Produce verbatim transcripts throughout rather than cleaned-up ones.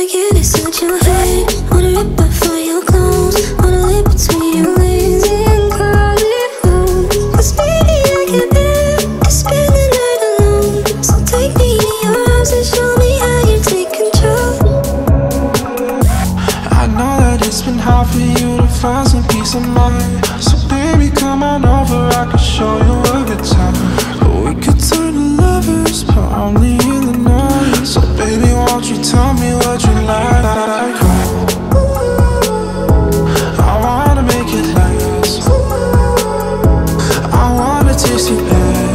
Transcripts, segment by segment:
I get inside your head. Wanna rip off all your clothes, wanna live between your legs and call it home. Cause baby I can't bear to spend the night alone. So take me in your arms and show me how you take control. I know that it's been hard for you to find some peace of mind. So baby come on over, I can show you a good time. But we could turn to lovers, but only in the night. So baby won't you tell me what you like? I wanna make it last. I wanna taste your bed.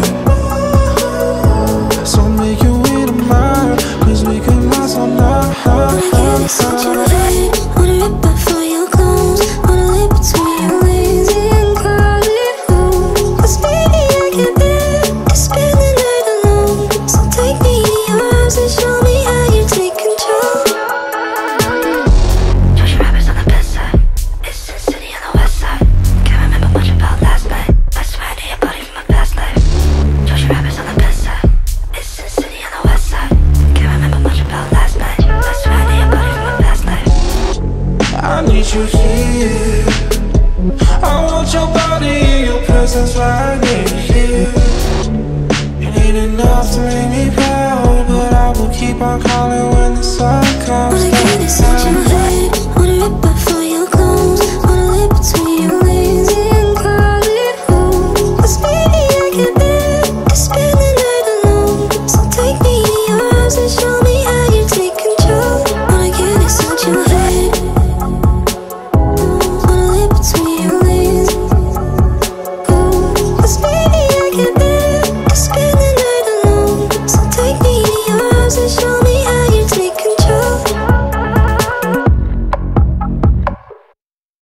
So make your way to mine, cause we can last all night. Wanna get inside your head, wanna rip off all your clothes, wanna live between your legs and call it home. Cause baby I can't bear to spend the night alone. So take me in your arms and show me how you take control. Joshua Rabbit's on the best side, it's Sin City on the west side. Can't remember much about last night, I swear I knew your body from my past life. Joshua Rabbit's on the best side, it's Sin City on the west side. Can't remember much about last night, I swear I knew your body from my past life. I need you here. I want your body in your presence right here. You ain't enough to make me proud, but I will keep on calling when the sun